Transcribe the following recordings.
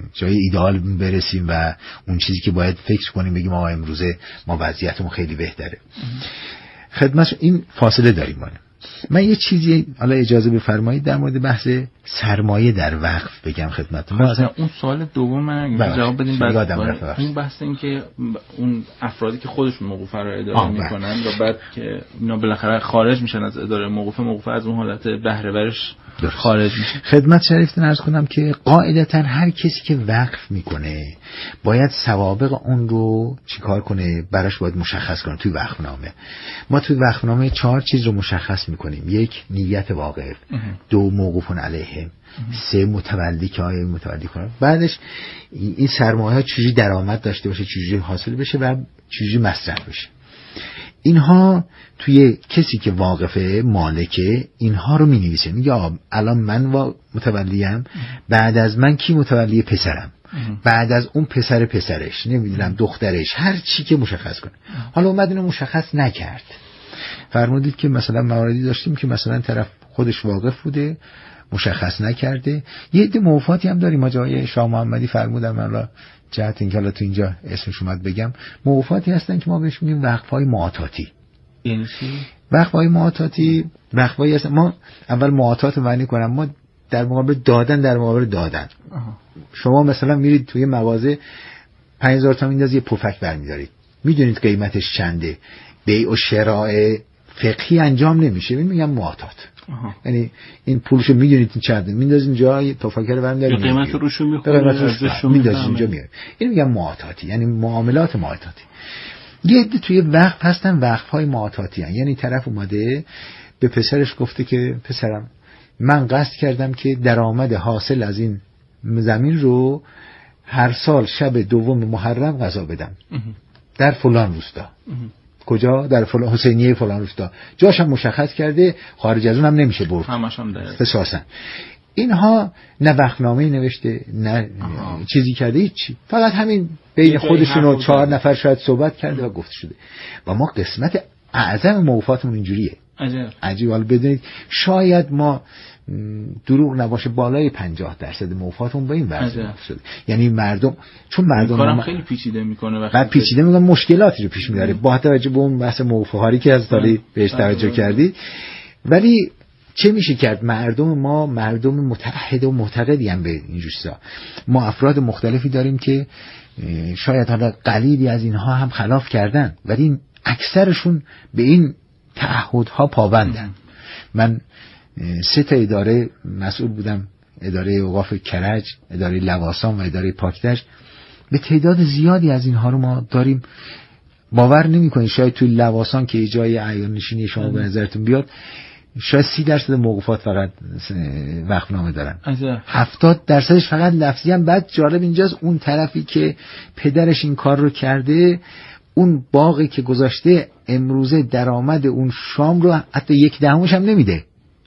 جای ایدئال برسیم و اون چیزی که باید فکر کنیم بگیم آقا امروزه ما وضعیتمون خیلی بهتره. خدمت این فاصله داریم. من یه چیزی حالا اجازه بفرمایید در مورد بحث سرمایه در وقف بگم خدمتتون. مثلا اون سوال دوم من جواب بدیم بعد اون بحث این که اون افرادی که خودشون موقوفه رو اداره میکنن و بعد که اینا بالاخره خارج میشن از اداره موقوفه از اون حالت بهره ورش خارج میشه. خدمت شریفتون عرض کنم که قاعدتا هر کسی که وقف میکنه باید سوابق اون رو چیکار کنه، براش باید مشخص کنه توی وقفنامه. ما توی وقفنامه 4 چیز رو مشخص میکنیم: 1 نیت واقف، 2 موقوفون علیه، 3 متولی که آیا متولی کنه، بعدش این سرمایه ها چجوری درآمد داشته باشه، چجوری حاصل بشه و چجوری مصرف بشه. اینها توی کسی که واقفه مالکه اینها رو می نویسه، میگه الان من متولیم، بعد از من کی متولی؟ پسرم، بعد از اون پسرش، نمیدونم دخترش، هر چی که مشخص کنه. حالا اومد اینو مشخص نکرد. فرمودید که مثلا مواردی داشتیم که مثلا طرف خودش واقف بوده مشخص نکرده. یه عده موافقاتی هم داریم. آقای شاه محمدی فرمودن، من را جهت اینکه حالا تو اینجا اسمش اومد بگم، موافقاتی هستن که ما بهش میگیم وقف‌های معاطاتی. یعنی چی؟ وقف‌های معاطاتی وقف‌هایی هستن. ما اول معاطات معنی کنم، ما در مقابل دادن، در مقابل دادن. شما مثلا میرید توی مغازه 5000 تومان میندازید یه پفک برمی‌دارید، میدونید قیمتش چنده، بیع و شراء فقهی انجام نمیشه، میگم معاطات. یعنی این پولشو میدونید چنده، میندازید اینجا، یه پفک رو برمی‌دارید، قیمت روشو میخورید، میندازید اینجا میاد. اینو میگم معاطاتی، یعنی معاملات معاطاتی. یه عده توی وقف هستن وقف‌های معاطاتی هستن. یعنی طرف اومده به پسرش گفته که پسرم من قصد کردم که درآمد حاصل از این زمین رو هر سال شب 2 محرم قضا بدم در فلان روستا. کجا؟ در فلان حسینیه فلان روستا. جاش هم مشخص کرده، خارج از اون هم نمیشه برد. همش هم داره. اساسا اینها نه وقفنامه‌ای نوشته، نه چیزی کرده، هیچی. فقط همین بین خودشون و 4 نفر شاید صحبت کرده و گفته شده. و ما قسمت اعظم موافقاتمون اینجوریه. عجیب. حالا بدونید شاید ما دروغ نباشه بالای 50% موافقاتمون با این وضع شده. یعنی مردم، چون مردم کارم خیلی پیچیده میکنه، وقتی بعد پیچیده میگن مشکلاتی رو پیش میاره با توجه به اون بحث موافقه‌ای که از داری بهش توجه کردی. ولی چه میشه کرد؟ مردم ما مردم متعهد و معتقدی هم به این جوسا. ما افراد مختلفی داریم که شاید حالا قلیلی از اینها هم خلاف کردن، ولی اکثرشون به این تعهدها پابندن. من 3 تا اداره مسئول بودم: اداره اوقاف کرج، اداره لواسان و اداره پاکدشت. به تعداد زیادی از اینها رو ما داریم. باور نمی‌کنید شاید توی لواسان که جای عیان نشینی شما به نظرتون بیاد، شاید 30% موقوفات فقط وقفنامه دارن، 70%ش فقط لفظی هم. بعد جالب اینجاست اون طرفی که پدرش این کار رو کرده، اون باقی که گذاشته امروزه درآمد اون شام رو حتی 1/10 هم نمیده.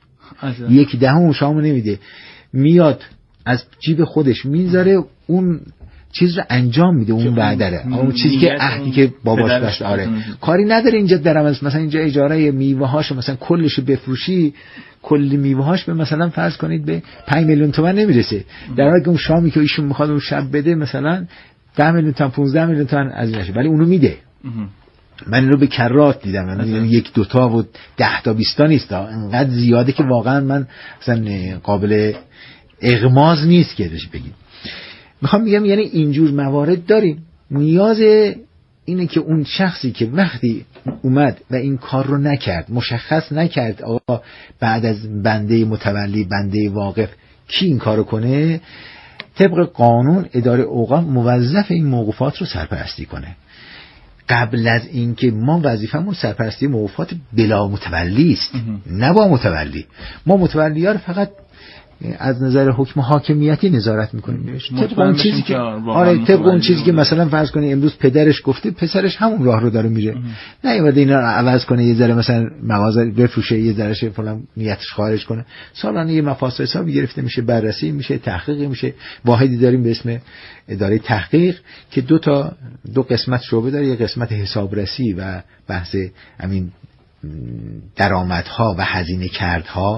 1/10 شام رو نمیده، میاد از جیب خودش میذاره اون چیز رو انجام میده، اون بعدره، اون چیزی که عهدی که باباش داشت. آره کاری نداره اینجا درآمد. مثلا اینجا اجاره میوه هاشو مثلا کلش بفروشی، کلی میوه هاش به مثلا فرض کنید به 5 میلیون تومان نمیرسه، در حالی که اون شامی که ایشون میخواد اون شب بده مثلا 10 میلیون تومان 15 میلیون تومان از اینشه، ولی اونو میده. من اینو به کرات دیدم، یعنی 1-2 تا و 10 تا 20 تا نیست، انقدر زیاده که واقعا من مثلا قابل اغماض نیست که بهش بگیم. میخوام بگم یعنی اینجور موارد داریم. نیاز اینه که اون شخصی که وقتی اومد و این کار رو نکرد، مشخص نکرد آقا بعد از بنده متولی، بنده واقف کی این کارو کنه، طبق قانون اداره اوقاف موظف این موقوفات رو سرپرستی کنه. قبل از اینکه ما وظیفمون سرپرستی موقوفات بلا متولی است، نه با متولی. ما متولی‌ها رو فقط از نظر حکم حاکمیتی نظارت میکنیم. طبق اون چیزی که طبق اون چیزی که مثلا فرض کنید امروز پدرش گفته، پسرش همون راه رو داره میره. نه اینو اینا رو عوض کنه، یه ذره مثلا مغازه بفروشه، یه ذره فلان نیتش خارج کنه. سالانه یه مفاسد حسابی گرفته میشه، بررسی میشه، تحقیق میشه. واحدی داریم به اسم اداره تحقیق که دو قسمت شعبه داره، یه قسمت حسابرسی و بحث همین درآمدها و هزینه کردها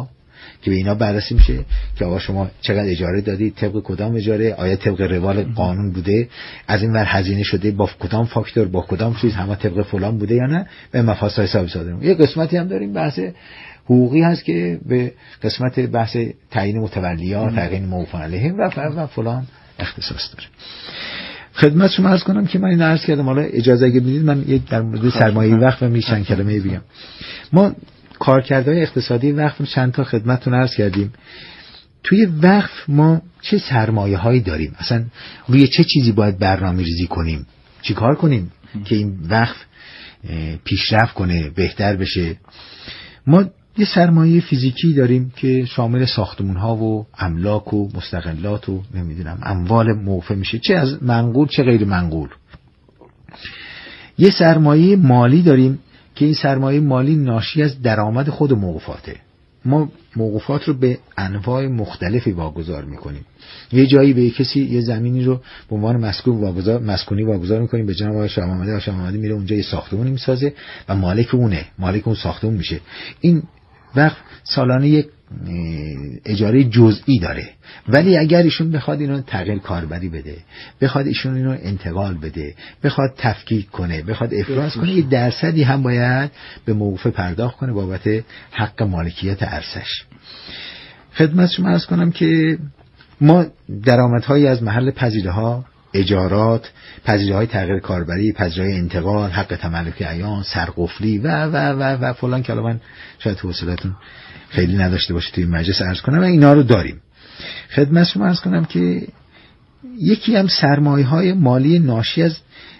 که به اینا بررسی میشه که آقا شما چقدر اجاره دادید، طبق کدام اجاره، آیا طبق روال قانون بوده، از این ور هزینه شده با کدام فاکتور، با کدام چیز، همه طبق فلان بوده یا نه، به مفاسد حساب صادر. یه قسمتی هم داریم بحث حقوقی هست که به قسمت بحث تعیین متولیات، تعیین موفق علیهم و فلان اختصاص داره. خدمتتون عرض کنم که من این عرض کردم، حالا اجازه اگه بدید من یک در مورد سرمایه وقف و چند کلمه بگم. ما کارکردهای اقتصادی وقف چند تا خدمتتون عرض کردیم. توی وقف ما چه سرمایه‌هایی داریم، اصلا روی چه چیزی باید برنامه‌ریزی کنیم، چی کار کنیم که این وقف پیشرفت کنه، بهتر بشه. ما یه سرمایه فیزیکی داریم که شامل ساختمان‌ها و املاک و مستقلات و نمیدونم اموال موفع میشه، چه از منقول چه غیر منقول. یه سرمایه مالی داریم که این سرمایه مالی ناشی از درآمد خود موقوفاته. ما موقوفات رو به انواع مختلفی واگذار میکنیم. یه جایی به کسی یه زمینی رو به عنوان مسکونی واگذار میکنیم، به جناب آقای شاه محمدی میره اونجا یه ساختمانی میسازه و مالک اون ساختمون میشه. این وقت سالانه یک اجاره جزئی داره، ولی اگر ایشون بخواد اینو تغییر کاربری بده، بخواد ایشون اینو انتقال بده، بخواد تفکیک کنه، بخواد افراز کنه، یه درصدی هم باید به موقوفه پرداخت کنه بابت حق مالکیت ارثش. خدمت شما عرض کنم که ما درآمدهایی از محل پذیره‌ها، اجارات، پذیره‌های تغییر کاربری، پذیره‌های انتقال، حق تملک عیان، سرقفلی و فلان که من شاید حوصله‌تون خیلی نداشته باشه توی مجلس عرض کنم و اینا رو داریم. خدمت شما عرض کنم که یکی هم سرمایه‌های مالی ناشی از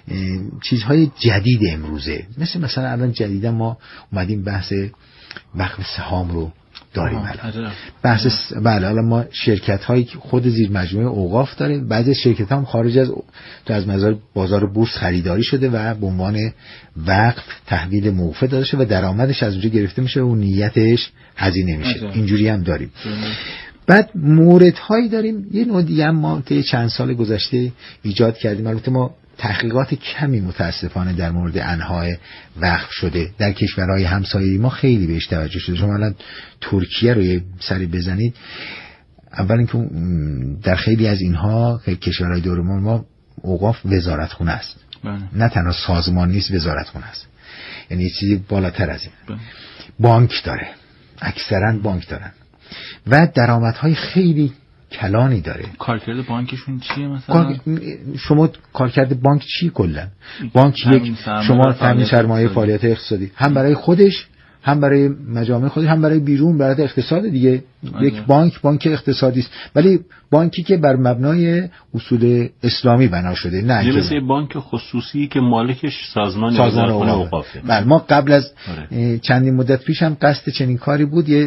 چیزهای جدید امروزه، مثلا الان جدیدا ما اومدیم بحث وقف سهام رو داریم الان. بحث بله، الان ما شرکت‌هایی که خود زیر مجموعه اوقاف داریم، بعضی شرکت‌ها هم خارج از بازار بورس خریداری شده و به عنوان وقف تحویل موقوفه داده شده و درآمدش از اونجا گرفته میشه و نیتش هزینه میشه. اینجوری هم داریم. بعد موردهایی داریم، یه نوع دیگه هم ما طی چند سال گذشته ایجاد کردیم. البته ما تحقیقات کمی متاسفانه در مورد انواع وقف شده در کشورهای همسایه ما خیلی بهش توجه شده. شما الان ترکیه رو یه سری بزنید، اول اینکه در خیلی از اینها کشورهای دور ما اوقاف وزارتخونه است، نه تنها سازمان نیست، وزارتخونه است، یعنی یه چیزی بالاتر از این. بانک داره، اکثرا بانک دارن و درآمدهای خیلی کلانی داره. کارکرد بانکشون چیه مثلا؟ شما کارکرد بانک چی کلا؟ بانک یک شما تامین سرمایه فعالیت اقتصادی، هم برای خودش، هم برای مجامع خودش، هم برای بیرون، برای اقتصاد دیگه. یک بانک اقتصادی است، ولی بانکی که بر مبنای اصول اسلامی بنا شده، نه یه مثل بانک خصوصی که مالکش سازمان اوقافه. بله، ما قبل از چندین مدت پیش هم قصد چنین کاری بود، یه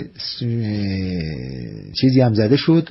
چیزی هم زده شد،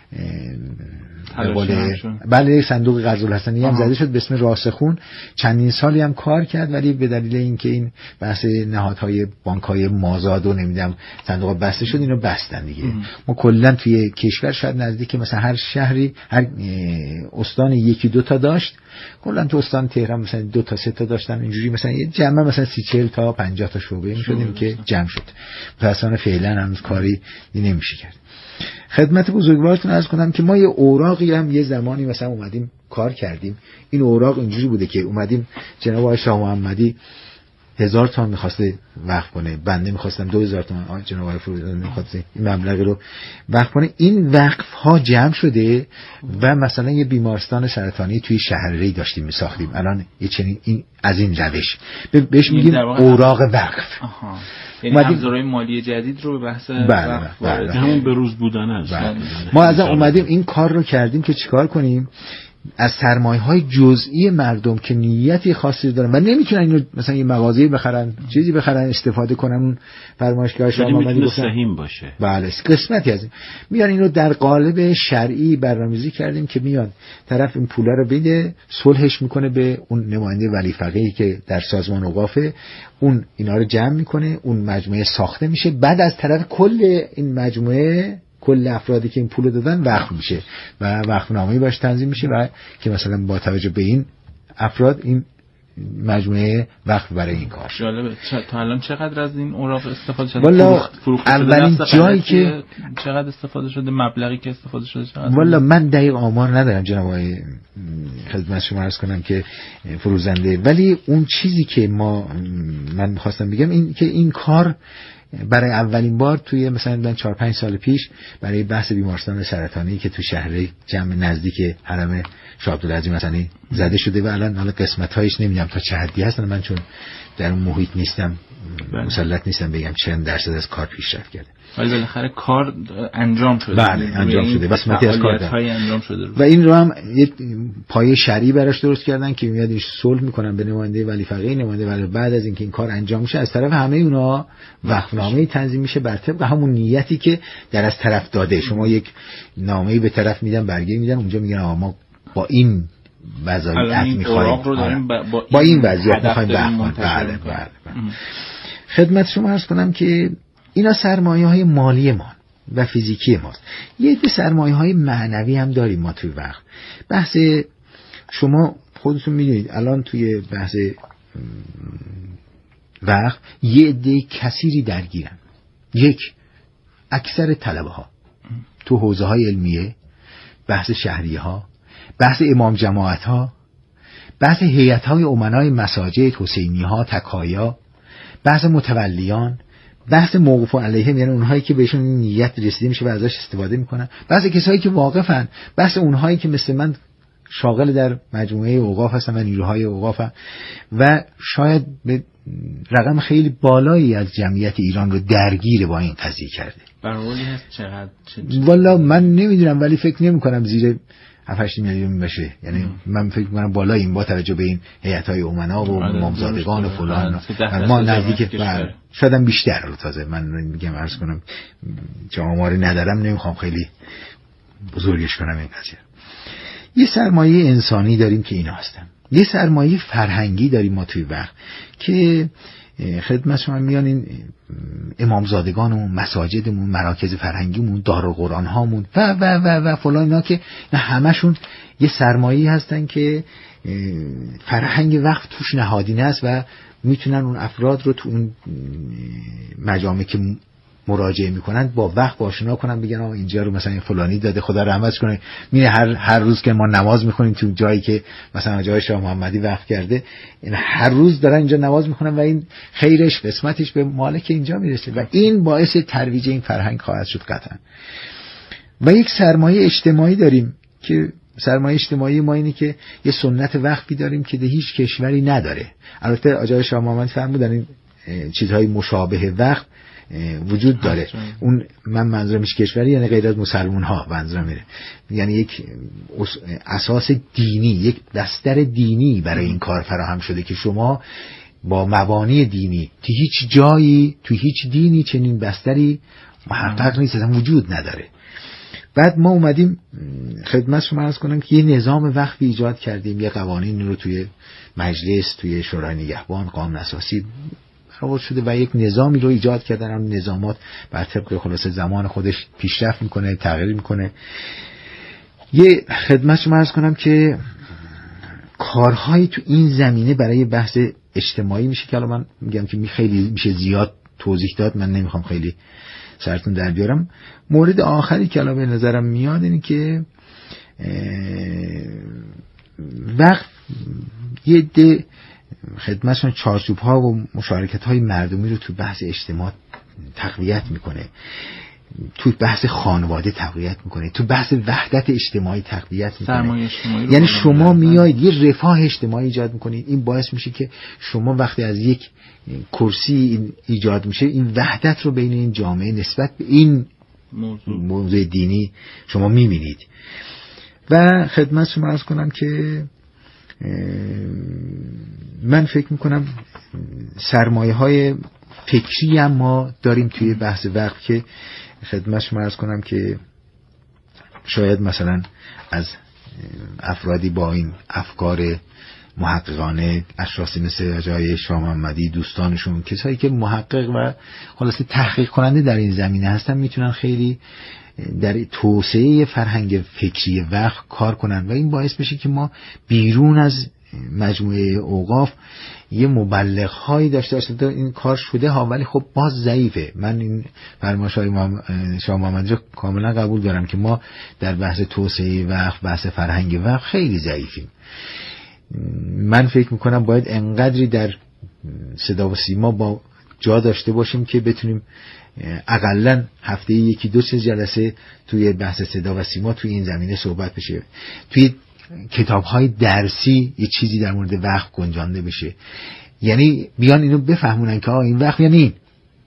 بله صندوق قرض الحسنی هم زده شد به اسم راسخون، چندین سالی هم کار کرد، ولی به دلیل اینکه این بحث نهادهای بانک‌های مازاد و نمیدونم صندوق بسته شد، اینو بستن دیگه. ما کلا توی کشور شاید نزدیک مثلا هر شهری، هر استان یکی دو تا داشت، کلا تو استان تهران مثلا 2 تا 3 تا داشتن، اینجوری مثلا یه جمع مثلا 30-40 تا 50 تا شعبه می‌شدیم که جمع شد. مثلا فعلا هم کاری نمیشه کرد. خدمت بزرگوارتون عرض کنم که ما یه اوراقی هم یه زمانی مثلا اومدیم کار کردیم. این اوراق اینجوری بوده که اومدیم جناب آقای شاه محمدی 1000 تومان می‌خواسته وقف کنه، بنده می‌خواستم 2000 تومان، جناب آقای فرودزاده می‌خواسته این مبلغی رو وقف کنه. این وقف ها جمع شده و مثلا یه بیمارستان سرطانی توی شهرری داشتیم می‌ساختیم. الان یه چنین این از این روش بهش میگیم اوراق وقف. یعنی ابزارهای مالی جدید رو به بحث بله. همون به روز بودن است. ما از اومدیم این کار رو کردیم که چیکار کنیم، از سرمایه‌های جزئی مردم که نیتی خاصی دارن و نمیتونن اینو مثلا یه مغازه‌ای بخرن، چیزی بخرن، استفاده کنن، اون فرمایشگاه شاه محمدی گفتن سهیم باشه. بله، قسمتی از این میان اینو در قالب شرعی برنامه‌ریزی کردیم که میاد طرف این پولا رو بده، صلحش میکنه به اون نماینده ولی فقیهی که در سازمان اوقافه، اون اینا رو جمع میکنه، اون مجموعه ساخته میشه، بعد از طرف کل این مجموعه، کل افرادی که این پول دادن وقف میشه و وقفنامه‌ای باش تنظیم میشه و که مثلا با توجه به این افراد این مجموعه وقف برای این کار. جالبه. تا الان چقدر از این اوراق استفاده شده؟ والا اولین جایی که چقدر استفاده شده، مبلغی که استفاده شده چقدر؟ والا من دقیق آمار ندارم جناب آقای خدمت شما عرض کنم که فروزنده، ولی اون چیزی که من می‌خواستم بگم این که این کار برای اولین بار توی مثلا 4-5 سال پیش برای بحث بیمارستان سرطانی که تو شهر جمع نزدیک حرم شاه عبدالعزیز مثلا زده شده و الان حالا قسمت‌هایش نمیدونم تا چه حدی هستن، من چون در اون محیط نیستم مسلط نیستم بگم چند درصد از کار پیشرفت کرده، ولی بالاخره کار انجام شده. بله انجام شده، قسمتی از کار انجام شده و این رو هم یه پایه شرعی براش درست کردن که میاد این صلح میکنن به نماینده ولی فقیه، نماینده ولی بعد از اینکه این کار انجام میشه از طرف همه اونا وقفنامه تنظیم میشه بر طبق همون نیتی که در از طرف داده. شما یک نامه‌ای به طرف میدن، برگه میدن، اونجا میگن ما با این وضعیت میخوایم با این وضعیت میخوایم وقف. بله. خدمت شما عرض کنم که اینا سرمایه‌های مالی ما و فیزیکی ماست. یه عده سرمایه‌های معنوی هم داریم ما توی وقت. بحث شما خودتون میدونید الان توی بحث وقت یه عده کثیری درگیرن. یک، اکثر طلبه‌ها تو حوزه‌های علمیه، بحث شهریه‌ها، بحث امام جماعت‌ها، بحث هیئت‌های امنای مساجد، حسینی‌ها، تکایا، بحث متولیان، بحث موقوف علیه، یعنی اونهایی که بهشون نیت رسیده میشه و ازش استفاده میکنن، بحث کسایی که واقفن، بحث اونهایی که مثل من شاغل در مجموعه اوقاف هستن و نیروهای اوقافن و شاید به رقم خیلی بالایی از جمعیت ایران رو درگیر با این قضیه کرده. برآوردی هست چقدر؟ والا من نمیدونم ولی فکر نمی‌کنم زیر 7-8 میلیون بشه، یعنی من فکر می‌کنم بالا این با توجه به این هیئت‌های امنا و امامزادگان و فلان ما نزدیک شاید هم بیشتر. رو تازه من میگم عرض کنم چه آماری ندارم، نمیخوام خیلی بزرگش کنم این قضیه. یه سرمایه انسانی داریم که اینا هستن، یه سرمایه فرهنگی داریم ما توی وقت که خدمت شما میان این امامزادگانمون، مساجدمون، مراکز فرهنگیمون، دارالقرآن هامون و فلان اینا که همشون یه سرمایه‌ای هستن که فرهنگ وقف توش نهادینه است و میتونن اون افراد رو تو اون مجامع که مراجعه میکنن با وقت آشنا کنن، بگن اینجا رو مثلا فلانی داده خدا رحمتش کنه. میره هر روز که ما نماز میخونیم تو جایی که مثلا جای شاه محمدی وقف کرده، این هر روز دارن اینجا نماز میخونن و این خیرش قسمتش به مالک اینجا میرسه و این باعث ترویج این فرهنگ خواهد شد قطعا. و یک سرمایه اجتماعی داریم که سرمایه اجتماعی ما اینه که یه سنت وقفی داریم که ده هیچ کشوری نداره. البته آقای شاه محمد فرمودن این چیزهای مشابه وقف وجود داره. اون من منظورم هیچ کشوری یعنی غیر از مسلمان ها منظورم میره، یعنی یک اساس دینی، یک بستر دینی برای این کار فراهم شده که شما با مبانی دینی تو هیچ جایی تو هیچ دینی چنین بستری محقق نیست، اصلا وجود نداره. بعد ما اومدیم خدمت شما عرض کنم که یه نظام وقفی ایجاد کردیم، یه قوانین رو توی مجلس، توی شورای نگهبان، قانون اساسی برآورد شده و یک نظامی رو ایجاد کردن. اون نظامات بر طبق خلاصه زمان خودش پیشرفت میکنه، تغییر میکنه. یه خدمت شما عرض کنم که کارهایی تو این زمینه برای بحث اجتماعی میشه که الان من میگم که خیلی میشه زیاد توضیح داد، من نمیخوام خیلی سرتون در بیارم. مورد آخری که الان به نظرم میاد اینه که وقت یه عده خدمتشون چارچوب ها و مشارکت های مردمی رو تو بحث اجتماع تقویت میکنه، تو بحث خانواده تقویت میکنه، تو بحث وحدت اجتماعی تقویت میکنه. یعنی شما میایید یه رفاه اجتماعی ایجاد میکنید، این باعث میشه که شما وقتی از یک کرسی ایجاد میشه این وحدت رو بین این جامعه نسبت به این موضوع دینی شما میبینید. و خدمت شما عرض کنم که من فکر میکنم سرمایه های فکری هم ما داریم توی بحث وقت که خدمت شما عرض کنم که شاید مثلا از افرادی با این افکار محققانه، اشخاصی مثل جای شاه محمدی، دوستانشون، کسایی که محقق و خلاصه تحقیق کننده در این زمینه هستن، میتونن خیلی در توسعه فرهنگ فکری وقت کار کنن و این باعث بشه که ما بیرون از مجموعه اوقاف یه مبلغ هایی داشته باشه این کار شده ها، ولی خب باز ضعیفه. من این فرمایش‌های شاه محمدی رو کاملا قبول دارم که ما در بحث توسعه وقف، بحث فرهنگ وقف خیلی ضعیفیم. من فکر میکنم باید انقدری در صدا و سیما با جا داشته باشیم که بتونیم اقلن هفته یکی دو سه جلسه توی بحث صدا و سیما توی این زمینه صحبت بشه، توی کتاب‌های درسی یه چیزی در مورد وقف گنجانده بشه. یعنی بیان اینو بفهمونن که این وقف یعنی این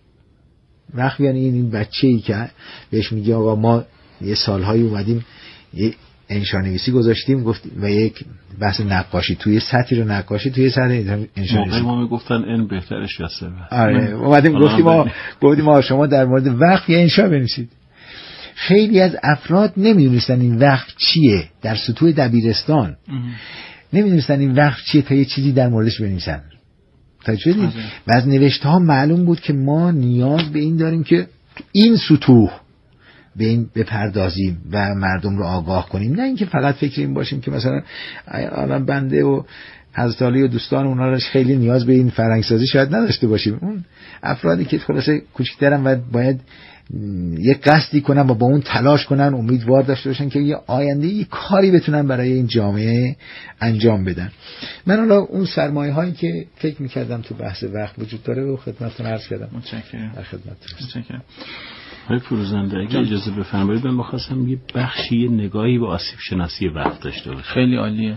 وقف یعنی این بچه‌ای که بهش میگه آقا ما یه سال‌هایی اومدیم یه انشانویسی گذاشتیم گفت و یک بحث نقاشی توی سطحی رو نقاشی توی سطح انشانویسی ما میگفتن این بهترش یا سبب. آره اومدیم گفتیم شما در مورد وقف یه انشا بنویسید. خیلی از افراد نمیدونستن این وقف چیه، در سطوح دبیرستان نمیدونستن این وقف چیه تا یه چیزی در موردش بنویسن. تاجوری و از نوشته ها معلوم بود که ما نیاز به این داریم که این سطوح به این بپردازیم و مردم رو آگاه کنیم، نه اینکه فقط فکر این باشیم که مثلا الان بنده و حضرت علی و دوستان اونا رو خیلی نیاز به این فرهنگسازی شاید نداشته باشیم. اون افرادی که خلاصه کوچیک‌ترن و باید یه قصدی کنن و با اون تلاش کنن، امیدوار داشته باشن که یه آینده یه کاری بتونن برای این جامعه انجام بدن. من حالا اون سرمایه هایی که فکر می‌کردم تو بحث وقت وجود داره رو خدمتتون عرض کردم. متشکرم. در خدمتتون. متشکرم. های فروزنده اگه اجازه بفرمایید من بخواستم یه بخشی نگاهی به آسیب شناسی وقت داشته باشم. خیلی عالیه.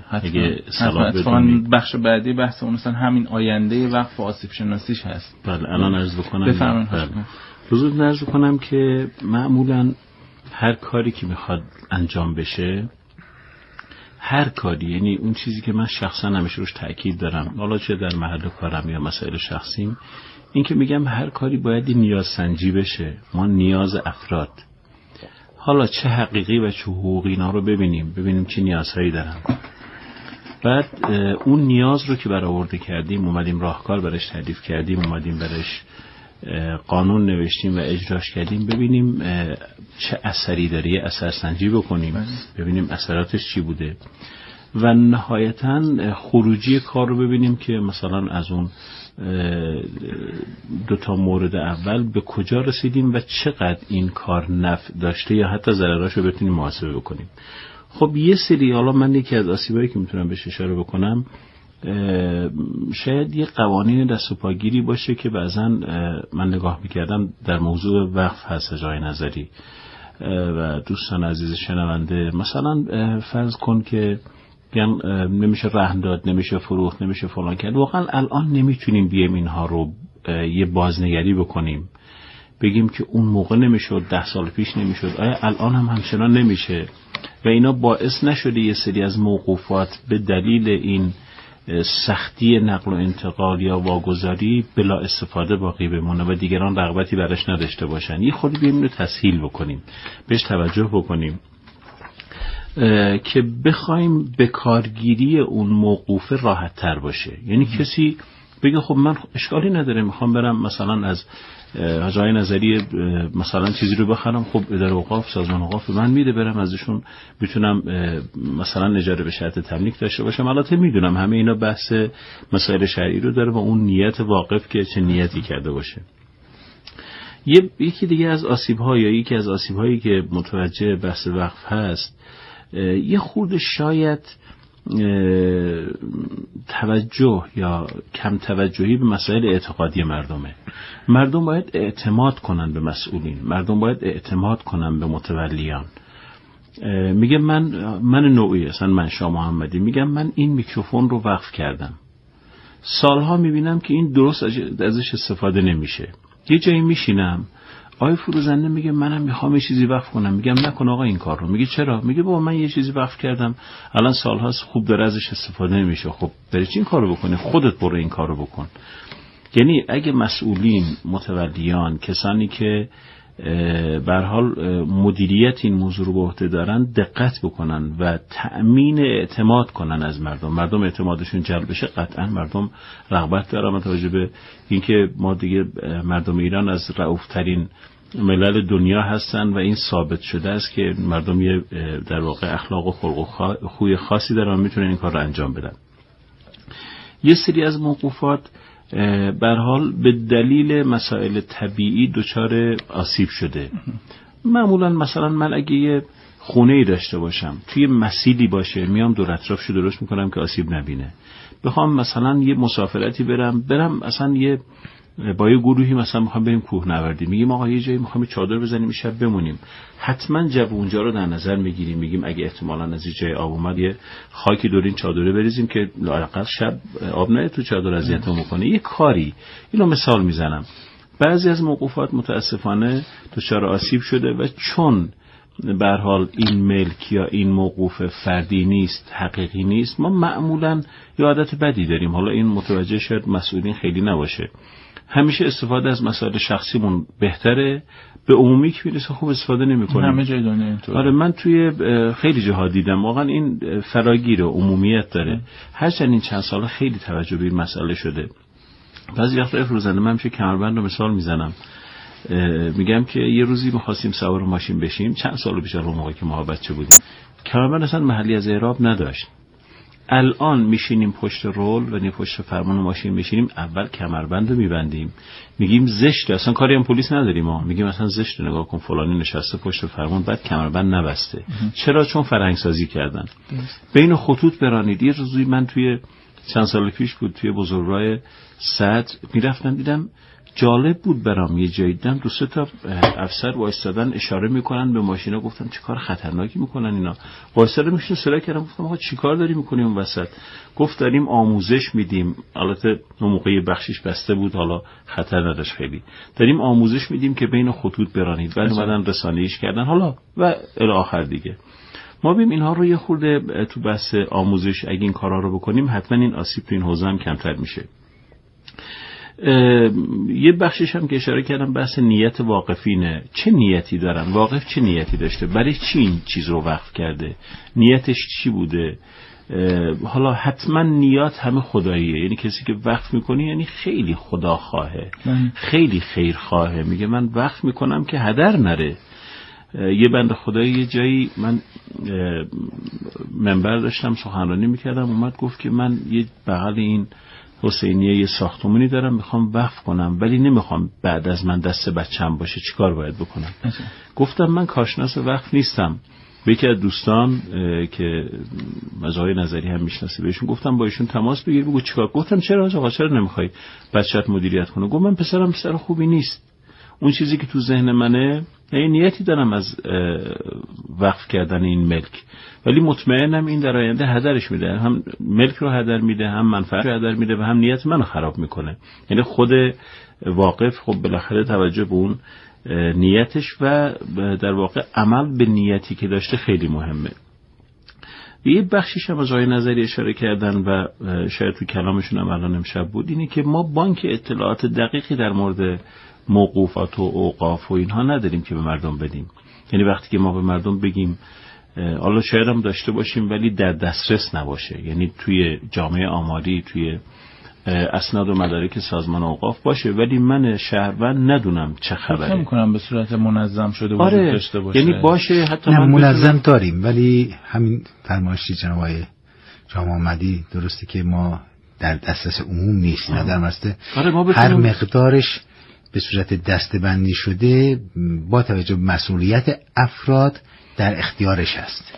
حتما بخش بعدی بحث اون مثلا همین آینده وقت و آسیب شناسیش هست. بله الان عرض بکنم. بفرمایید. حضور عرض کنم که معمولا هر کاری که میخواد انجام بشه، هر کاری، یعنی اون چیزی که من شخصا همیشه روش تاکید دارم، حالا چه در محل کارم یا مسائل شخصیم، این که میگم هر کاری باید نیاز سنجی بشه. ما نیاز افراد، حالا چه حقیقی و چه حقوقی، اینا رو ببینیم چه نیازهایی دارن. بعد اون نیاز رو که برآورده کردیم، اومدیم راهکار برش تعریف کردیم، اومدیم برش قانون نوشتیم و اجراش کردیم، ببینیم چه اثری داره، اثر سنجی بکنیم، ببینیم اثراتش چی بوده و نهایتاً خروجی کار رو ببینیم که مثلا از اون دو تا مورد اول به کجا رسیدیم و چقدر این کار نفع داشته یا حتی ضررش رو بتونیم محاسبه بکنیم. خب یه سری، حالا من یکی از آسیبایی که میتونم بهش اشاره بکنم، شاید یه قوانین دست و پاگیری باشه که بعضا من نگاه میکردم در موضوع وقف هست جای نظری و دوستان عزیز شنونده، مثلا فرض کن که نمیشه رهن داد، نمیشه فروخت، نمیشه فلان کرد. واقعا الان نمیتونیم بیایم اینها رو یه بازنگری بکنیم بگیم که اون موقع نمیشد، 10 سال پیش نمیشد، آیا الان هم همچنان نمیشه و اینا باعث نشده یه سری از موقوفات به دلیل این سختی نقل و انتقال یا واگذاری بلا استفاده باقی بمونه و دیگران رغبتی برش نداشته باشن. یه خودی بیایم رو تسهیل بکنیم، بهش توجه بکنیم که بخوایم به کارگیری اون موقوفه راحت تر باشه. یعنی کسی بگه خب من اشکالی نداره میخوام برم مثلا از جای نظری مثلا چیزی رو بخرم، خب اداره اوقاف، سازمان اوقاف من میده، برم ازشون بتونم مثلا اجاره به شرط تملیک داشته باشم. البته میدونم همه اینا بحث مسائل شرعی رو داره و اون نیت واقف که چه نیتی کرده باشه. یکی دیگه از آسیب‌ها یا یکی از آسیب‌هایی که متوجه بحث وقف هست، یه خورده شاید توجه یا کم توجهی به مسائل اعتقادی مردمه. مردم باید اعتماد کنن به مسئولین، مردم باید اعتماد کنن به متولیان. میگه من نوعی، اصلا من شاه محمدی میگم من این میکروفون رو وقف کردم، سالها میبینم که این درست ازش استفاده نمیشه. یه جایی میشینم آقای فروزنده میگه منم میخوام یه چیزی وقف کنم، میگم نکن آقا این کار رو. میگه چرا؟ میگه بابا من یه چیزی وقف کردم الان سالهاست خوب داره ازش استفاده نمیشه. خب برای چی این کارو بکنی؟ خودت برو این کارو بکن. یعنی اگه مسئولین، متولیان، کسانی که به هر حال مدیریت این موضوع رو به عهده دارن دقت بکنن و تأمین اعتماد کنن از مردم اعتمادشون جلب بشه، قطعا مردم رغبت دارن. متوجه به اینکه ما دیگه مردم ایران از رئوفترین ملل دنیا هستن و این ثابت شده است که مردم یه در واقع اخلاق و خلق و خوی خاصی دارن و میتونن این کار رو انجام بدن. یه سری از موقوفات به هر حال به دلیل مسائل طبیعی دچار آسیب شده. معمولا مثلا من اگه یه خونه‌ای داشته باشم توی مسیلی باشه، میام دور اطرافشو درست میکنم که آسیب نبینه. بخوام مثلا یه مسافرتی برم مثلا با یه گروهی مثلا میخوام بریم کوهنوردی، میگیم آقا یه جایی میخوام چادر بزنیم شب بمونیم، حتما جو اونجا رو در نظر میگیریم، میگیم اگه احتمالاً از یه جای آب اومد یه خاکی دور این چادره بریزیم که لااقل شب آب نه تو چادر اذیتمون کنه. یه کاری، اینو مثال میزنم. بعضی از موقوفات متاسفانه دچار آسیب شده و چون به هر حال این ملک یا این موقوف فردی نیست، حقیقی نیست، ما معمولاً یه عادت بدی داریم، حالا این متوجه شاید مسئولین خیلی نباشه، همیشه استفاده از مسائل شخصیمون بهتره، به عمومی که میرسه خوب استفاده نمی‌کنیم. همه جای دنیا اینطوره. آره من توی خیلی جاها دیدم واقعا این فراگیر و عمومیت داره. هرچند این چند سال خیلی توجه به این مسئله شده. بعضی وقتا فروزنده من میشه کمربند رو مثال میزنم، میگم که یه روزی می‌خواستیم سوار ماشین بشیم، چند سال پیش اون موقع که ما بچه بودیم، کمربند اصلا محلی از اعراب نداشت. الان میشینیم پشت رول و پشت فرمان ماشین میشینیم، اول کمربند رو میبندیم، میگیم زشته، اصلا کاری هم پلیس نداریم، ما میگیم اصلا زشته، نگاه کن فلانی نشسته پشت فرمان بعد کمربند نبسته. چرا؟ چون فرهنگ سازی کردن. بین خطوط برانید. یه روزی من توی چند سال پیش بود توی بزرگراه صدر میرفتم، دیدم جالب بود برام، یه جایی دیدم دو سه تا افسر وایستادن اشاره میکنن به ماشینا، گفتم چه کار خطرناکی میکنن اینا. وایستادم میشن سرا کردم، گفتم آقا چیکار داری میکنی اون وسط؟ گفت داریم آموزش میدیم. البته اون موقع بخشش بسته بود، حالا خطر نداشت خیلی. داریم آموزش میدیم که بین خطوط برانید. بعد اومدن رسانه‌ایش کردن حالا و الی آخر دیگه. ما بیم اینها رو یه خورده تو بحث آموزش اگه این کارا رو بکنیم حتما این آسیب تو این حوزه هم کمتر میشه. یه بخشش هم که اشاره کردم بحث نیت واقفینه. چه نیتی دارن؟ واقف چه نیتی داشته؟ برای چی این چیز رو وقف کرده؟ نیتش چی بوده؟ حالا حتما نیات همه خداییه، یعنی کسی که وقف میکنه یعنی خیلی خداخواهه، خیلی خیرخواهه، میگه من وقف میکنم که هدر نره. یه بنده خدایی یه جایی من منبر داشتم سخنرانی میکردم، اومد گفت که من یه بغل این حسینیه یه ساختمونی دارم میخوام وقف کنم، ولی نمیخوام بعد از من دست بچم باشه، چیکار باید بکنم؟ گفتم من کارشناس وقف نیستم. به یکی از دوستان که مزایای نظری هم میشناسه بهشون گفتم با ایشون تماس بگیر بگو چیکار. گفتم چرا آقا چرا نمیخوای بچت مدیریت کنه؟ گفت من پسرم پسر خوبی نیست، اون چیزی که تو ذهن منه، یعنی نیتی دارم از وقف کردن این ملک، ولی مطمئنم این در آینده هدرش میده، هم ملک رو هدر میده، هم منفعت رو هدر میده و هم نیت منو خراب میکنه. یعنی خود واقف خب بالاخره توجه به اون نیتش و در واقع عمل به نیتی که داشته خیلی مهمه. یه بخشیش هم از آقای نظری اشاره کردن و شاید تو کلامشون هم الان امشب بود، اینه که ما بانک اطلاعات دقیقی در مورد موقوفات و اوقاف و اینها نداریم که به مردم بدیم. یعنی وقتی که ما به مردم بگیم، حالا شاید هم داشته باشیم ولی در دسترس نباشه، یعنی توی جامعه آماری توی اسناد و مدارک سازمان اوقاف باشه ولی من شهروند ندونم چه خبره. فکر می‌کنم به صورت منظم شده وجود داشته باشه. یعنی باشه حتی من منظم داریم، ولی همین فرمایشی جناب آقای جان محمدی درسته که ما در دسترس عموم نیست، نه در مسته هر مقدارش به صورت دسته‌بندی شده با توجه به مسئولیت افراد در اختیارش هست.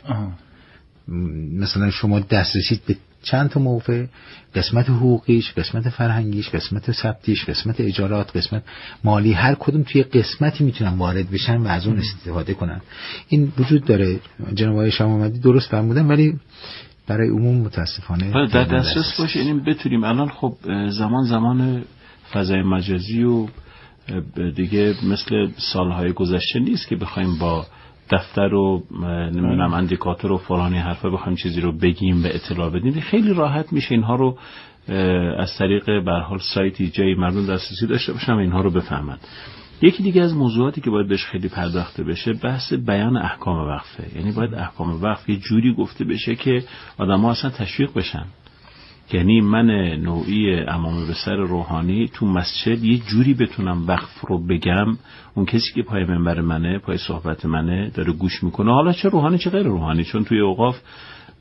مثلا شما دسترسی به چند تا موقع، قسمت حقوقیش، قسمت فرهنگیش، قسمت ثبتیش، قسمت اجارات، قسمت مالی، هر کدوم توی قسمتی میتونن وارد بشن و از اون استفاده کنن. این وجود داره. جناب آقای شاه محمدی درست فرمودن، ولی برای عموم متاسفانه در دسترس باشه. اینیم بتونیم. الان خب زمان فضای مجازی و دیگه مثل سالهای گذشته نیست که بخوایم با دفتر و نمیدونم اندیکاتور و فلانی حرفا بخوایم چیزی رو بگیم و اطلاع بدیم. خیلی راحت میشه اینها رو از طریق به هر حال سایتی جای مردم دسترسی داشته باشن و اینها رو بفهمن. یکی دیگه از موضوعاتی که باید بهش خیلی پرداخته بشه بحث بیان احکام وقفه. یعنی باید احکام وقف یه جوری گفته بشه که آدم‌ها اصلا تشویق بشن. یعنی من نوعی امام به سر روحانی تو مسجد یه جوری بتونم وقف رو بگم، اون کسی که پای منبر منه، پای صحبت منه، داره گوش میکنه، حالا چه روحانی چه غیر روحانی، چون توی اوقاف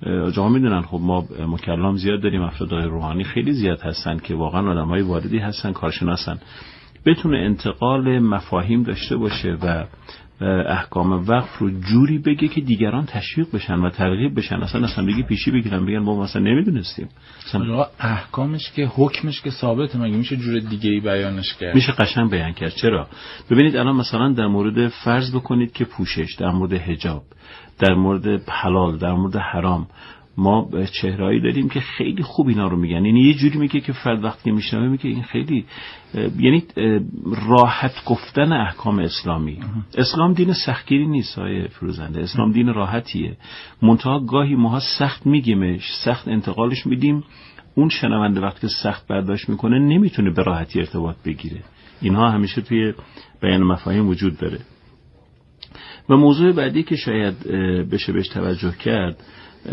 آقا میدونن خب ما مکلم زیاد داریم، افراد روحانی خیلی زیاد هستن که واقعا آدمای واردی هستن، کارشناسن، بتونه انتقال مفاهیم داشته باشه و احکام وقف رو جوری بگه که دیگران تشویق بشن و ترغیب بشن، اصلا بگی پیشی بگیرن بگن ما مثلا نمیدونستیم. مثلا احکامش که حکمش که ثابته، مگه میشه جور دیگه‌ای بیانش کرد؟ میشه قشنگ بیان کرد. چرا؟ ببینید الان مثلا در مورد فرض بکنید که پوشش، در مورد حجاب، در مورد حلال، در مورد حرام، ما چهرهایی داریم که خیلی خوب اینا رو میگن. یعنی یه جوری میگه که فرد وقتی میشنوه میگه این خیلی، یعنی راحت گفتن احکام اسلامی. اسلام دین سختگیری نیست های فروزنده، اسلام دین راحتیه. منتها گاهی ماها سخت میگیمش، سخت انتقالش میدیم، اون شنونده وقتی سخت برداشت میکنه نمیتونه به راحتی ارتباط بگیره. اینها همیشه توی بیان مفاهیم وجود داره. و موضوع بعدی که شاید بشه بهش توجه کرد،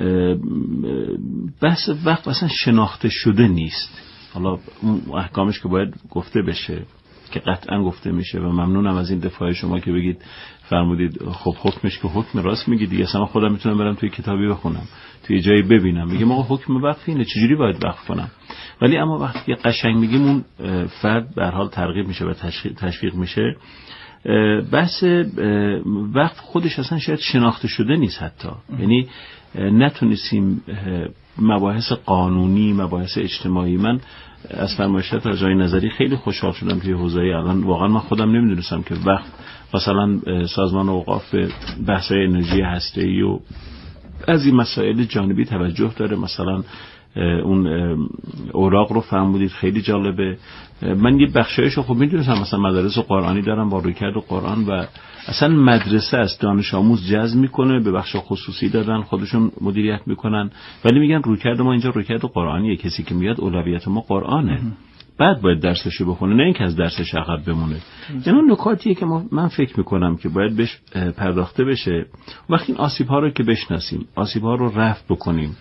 بحث وقت اصلا شناخته شده نیست. حالا اون احکامش که باید گفته بشه که قطعا گفته میشه و ممنونم از این دفاع شما که بگید فرمودید خب حکمش که حکم راست میگید دیگه، اصلا خودم میتونم برم توی کتابی بخونم، توی جایی ببینم، میگم آقا حکم وقف اینه، چجوری باید وقف کنم. ولی اما وقتی قشنگ میگیم اون فرد به هر حال ترغیب میشه و تشویق میشه. بحث وقف خودش اصلا شاید شناخته شده نیست حتی، یعنی نتونستیم مباحث قانونی، مباحث اجتماعی. من از فرمایشات رجای نظری خیلی خوشحال شدم توی حوزه الان. واقعا من خودم نمیدونستم که وقت مثلا سازمان اوقاف به بحث‌های انرژی هسته‌ای و از این مسائل جانبی توجه داره. مثلا اون اوراق رو فرمودید، خیلی جالبه. من یه بخشایشو خب میدونستم، مثلا مدارس قرآنی دارم با رویکرد قرآن و اصلا مدرسه است، دانش آموز جذب میکنه، به بخش خصوصی دادن، خودشون مدیریت میکنن، ولی میگن رویکرد ما اینجا رویکرد قرآنیه، کسی که میاد اولویت ما قرآنه، بعد باید درسشو بخونه، نه اینکه از درسش عقب بمونه. یعنی اون نکاتیه که من فکر میکنم که باید بهش پرداخته بشه. وقتی این آسیب ها رو که بشناسیم، آسیب ها رو رفع بکنیم،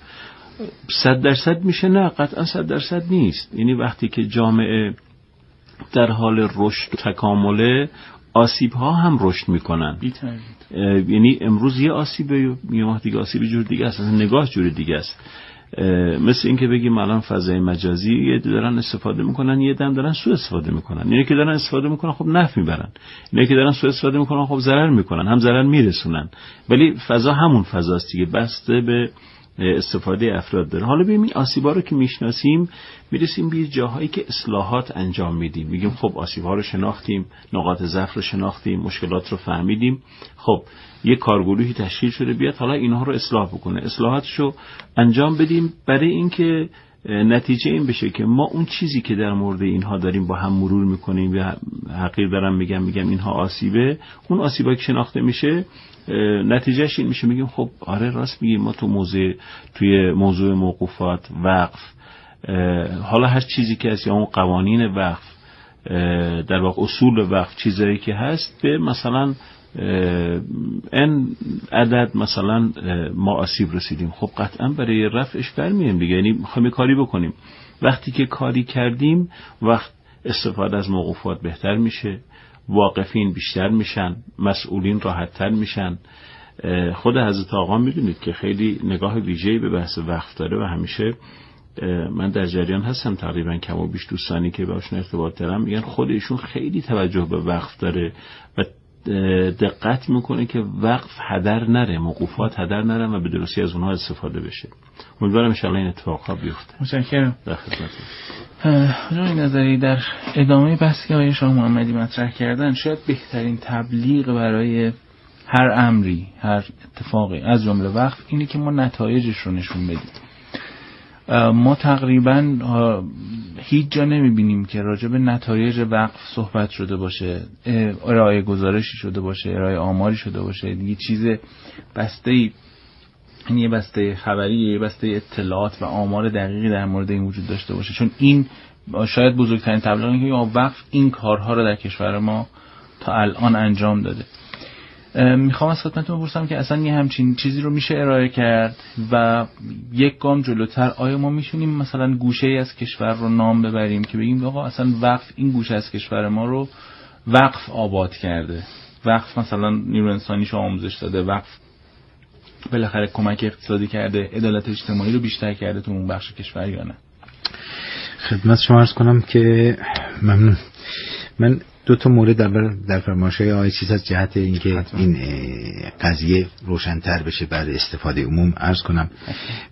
100% میشه؟ نه، قطعا 100% نیست. یعنی وقتی که جامعه در حال رشد و تکامله، آسیب ها هم رشد میکنن. یعنی امروز یه آسیبه، یه ماه دیگه آسیب جور دیگه است، نگاه جور دیگه است. مثل این که بگیم الان فضای مجازی یه دارن استفاده میکنن، یه دم دارن سوء استفاده میکنن. اینه که دارن استفاده میکنن خب نفع میبرن، اینه که دارن سوء استفاده میکنن خب ضرر میکنن، هم ضرر میرسونن. ولی فضا همون فضاست دیگه، بسته به استفاده افراد داره. حالا ببینیم آسیب‌ها رو که میشناسیم، میرسیم به جاهایی که اصلاحات انجام میدیم. میگیم خب آسیب‌ها رو شناختیم، نقاط ضعف رو شناختیم، مشکلات رو فهمیدیم، خب یه کارگروهی تشکیل شده بیاد حالا اینها رو اصلاح بکنه، اصلاحاتشو انجام بدیم، برای اینکه نتیجه این بشه که ما اون چیزی که در مورد اینها داریم با هم مرور میکنیم یا حقیر دارم میگم اینها آسیبه، اون آسیبایی که شناخته میشه نتیجهش این میشه، میگیم خب آره راست میگیم، ما توی موضوع موقوفات، وقف، حالا هر چیزی که هست یا اون قوانین وقف، در واقع اصول وقف، چیزایی که هست، به مثلا این عدد مثلا ما آسیب رسیدیم، خب قطعا برای رفعش برمیم دیگه. یعنی میخوایم کاری بکنیم، وقتی که کاری کردیم وقت استفاده از موقوفات بهتر میشه، واقفین بیشتر میشن، مسئولین راحت‌تر میشن. خود حضرت آقا میدونید که خیلی نگاه ویژه‌ای به بحث وقف داره و همیشه من در جریان هستم، تقریبا کم و بیش دوستانی که باشون ارتباط دارم میگن خود ایشون خیلی توجه به وقف داره و دقت میکنه که وقف هدر نره، موقوفات هدر نره و به درستی از اونها استفاده بشه. امیدوارم ان شاء الله این اتفاقا بیفته. متشکرم. در خدمتتون. جناب نظری، در ادامه بحثی که آقای شاه محمدی مطرح کردن، شاید بهترین تبلیغ برای هر امری، هر اتفاقی از جمله وقف اینه که ما نتایجش رو نشون بدیم. ما تقریبا هیچ جا نمیبینیم که راجع به نتایج وقف صحبت شده باشه، ارائه گزارشی شده باشه، ارائه آماری شده باشه، یه چیز بسته‌ای، یه بسته خبری، یه بسته اطلاعات و آمار دقیقی در مورد این وجود داشته باشه. چون این شاید بزرگترین تبلیغی که وقف این کارها رو در کشور ما تا الان انجام داده. میخوام از خدمتتون بپرسم که اصلا یه همچین چیزی رو میشه ارائه کرد و یک گام جلوتر آیا ما میتونیم مثلا گوشه‌ای از کشور رو نام ببریم که بگیم آقا اصلا وقف این گوشه از کشور ما رو وقف آباد کرده، وقف مثلا نیرو انسانیشو آموزش داده، وقف بالاخره کمک اقتصادی کرده، عدالت اجتماعی رو بیشتر کرده تو اون بخش کشور یا نه؟ خدمت شما عرض کنم که ممنون. من دو تا مورد در فرمایش‌های آقای چیز از جهت اینکه این قضیه روشن‌تر بشه برای استفاده عموم عرض کنم.